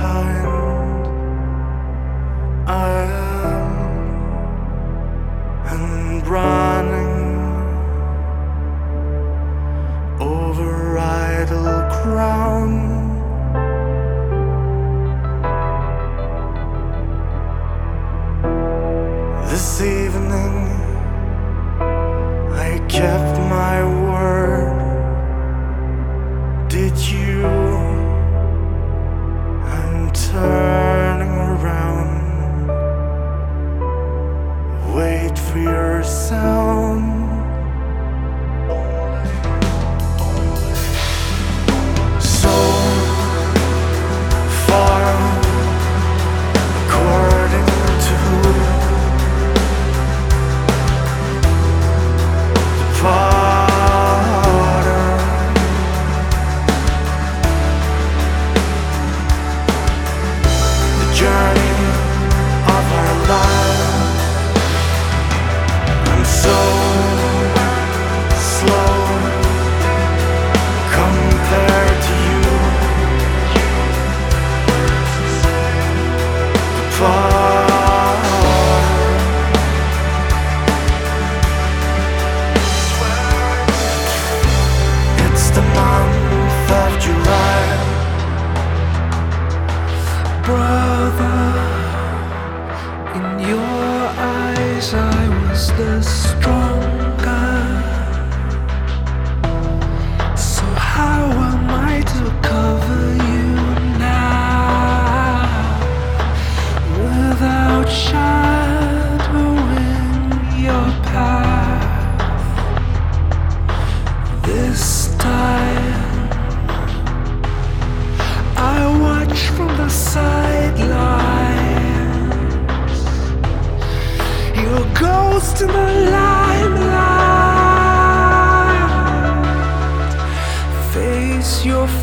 blind I am and running over idle ground. This evening I kept my word. Did you? I'm turning around. Wait for your sound. So far, according to the potter, the journey of our lives. I'm so slow compared to you. The it's the month of July. Brother, in your eyes I was the stronger. So how am I to cover you now without shadowing your path? This time I watch from the sidelines, your ghost in the limelight. Face your